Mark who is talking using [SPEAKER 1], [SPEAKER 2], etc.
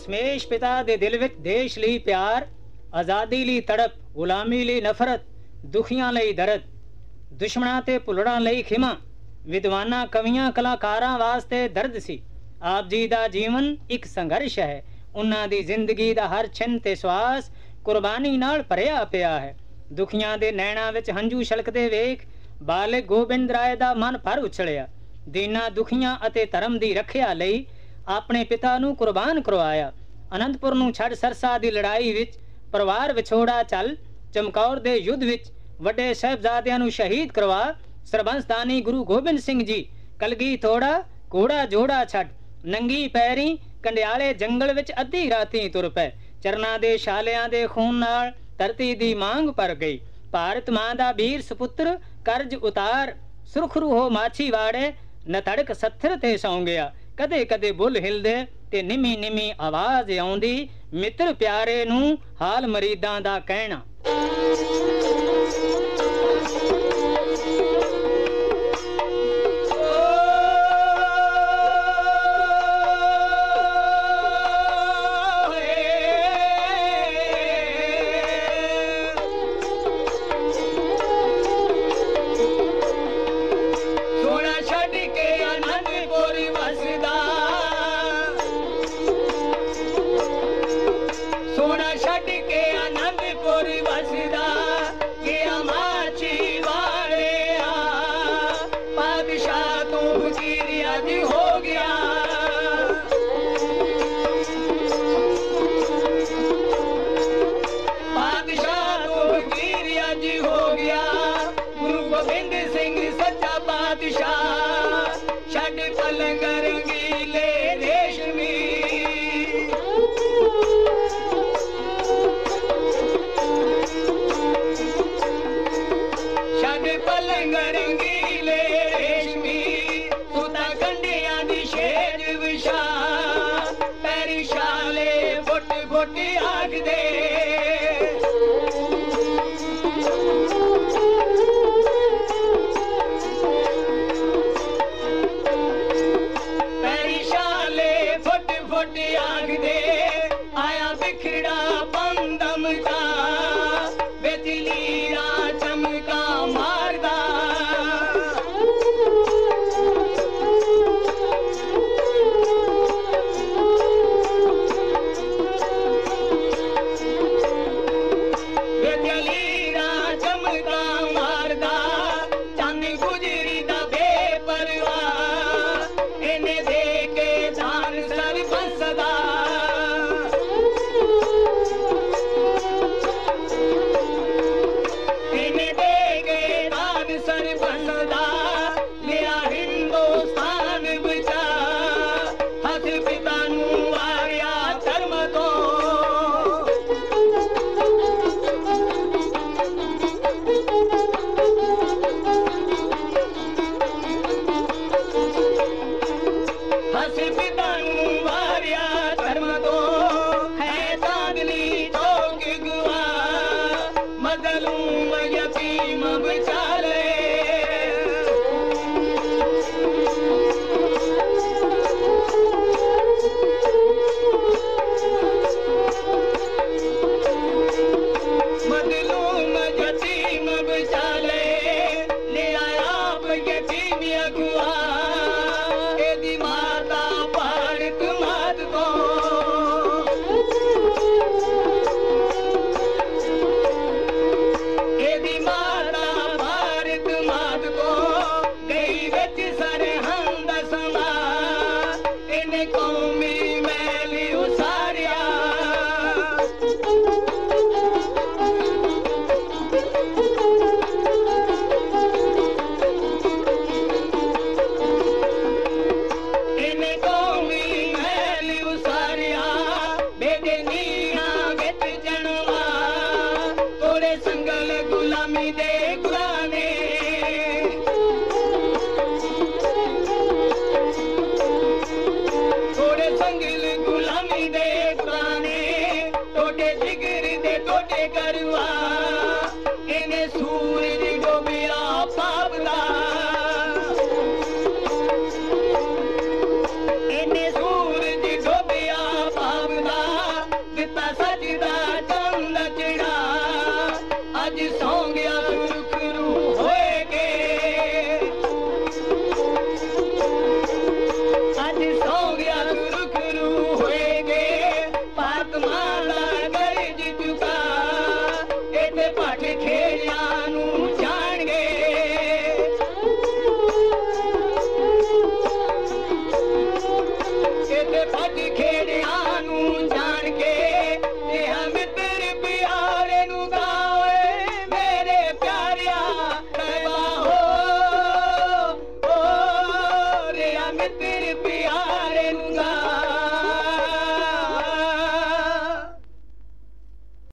[SPEAKER 1] ਦਸ਼ਮੇਸ਼ ਪਿਤਾ ਦੇ ਦਿਲ ਵਿੱਚ ਦੇਸ਼ ਲਈ ਪਿਆਰ, ਆਜ਼ਾਦੀ ਲਈ ਤੜਪ, ਗੁਲਾਮੀ ਲਈ ਨਫ਼ਰਤ, ਦੁਖੀਆਂ ਲਈ ਦਰਦ, ਦੁਸ਼ਮਣਾਂ ਤੇ ਭੁੱਲੜਾਂ ਲਈ ਖਿਮਾ, ਵਿਦਵਾਨਾਂ ਕਵੀਆਂ ਕਲਾਕਾਰਾਂ ਵਾਸਤੇ ਦਰਦ ਸੀ। ਆਪ ਜੀ ਦਾ ਜੀਵਨ ਇੱਕ ਸੰਘਰਸ਼ ਹੈ। ਉਹਨਾਂ ਦੀ ਜ਼ਿੰਦਗੀ ਦਾ ਹਰ ਛਿਨ ਤੇ ਸਵਾਸ ਕੁਰਬਾਨੀ ਨਾਲ ਭਰਿਆ ਪਿਆ ਹੈ। ਦੁਖੀਆਂ ਦੇ ਨੈਣਾਂ ਵਿੱਚ ਹੰਝੂ ਛਲਕਦੇ ਵੇਖ ਬਾਲਕ ਗੋਬਿੰਦ ਰਾਏ ਦਾ ਮਨ ਭਰ ਉਛਲਿਆ। ਦੀਨਾਂ ਦੁਖੀਆਂ ਅਤੇ ਧਰਮ ਦੀ ਰੱਖਿਆ ਲਈ ਆਪਣੇ ਪਿਤਾ ਨੂੰ ਕੁਰਬਾਨ ਕਰਵਾਇਆ। ਅਨੰਦਪੁਰ ਨੂੰ ਛੱਡ ਸਰਸਾ ਦੀ ਲੜਾਈ ਵਿੱਚ ਪਰਿਵਾਰ ਵਿਛੋੜਾ ਚੱਲ, ਚਮਕੌਰ ਦੇ ਯੁੱਧ ਵਿੱਚ ਵੱਡੇ ਸਾਹਿਬਜ਼ਾਦਿਆਂ ਨੂੰ ਸ਼ਹੀਦ ਕਰਵਾ, ਸਰਬੰਸਦਾਨੀ ਗੁਰੂ ਗੋਬਿੰਦ ਸਿੰਘ ਜੀ ਕਲਗੀ ਥੋੜਾ ਘੋੜਾ ਜੋੜਾ ਛੱਡ ਨੰਗੀ ਪੈਰੀ ਕੰਡਿਆਲੇ ਜੰਗਲ ਵਿੱਚ ਅੱਧੀ ਰਾਤੀ ਤੁਰ ਪਏ। ਚਰਨਾਂ ਦੇ ਛਾਲਿਆਂ ਦੇ ਖੂਨ ਨਾਲ ਧਰਤੀ ਦੀ ਮੰਗ ਭਰ ਗਈ। ਭਾਰਤ ਮਾਂ ਦਾ ਵੀਰ ਸਪੁੱਤਰ ਕਰਜ਼ ਉਤਾਰ, ਸੁਰਖਰੂ ਹੋ ਮਾਛੀ ਵਾੜੇ, ਨਤੜਕ ਸੱਥਰ ਤੇ ਸੌਂ ਗਿਆ। ਕਦੇ ਕਦੇ ਬੁੱਲ ਹਿਲਦੇ ਤੇ ਨਿਮੀ ਨਿਮੀ ਆਵਾਜ਼ ਆਉਂਦੀ, ਮਿੱਤਰ ਪਿਆਰੇ ਨੂੰ ਹਾਲ ਮਰੀਦਾਂ ਦਾ ਕਹਿਣਾ।
[SPEAKER 2] सूरज डोबिया पावदा
[SPEAKER 1] आज सौ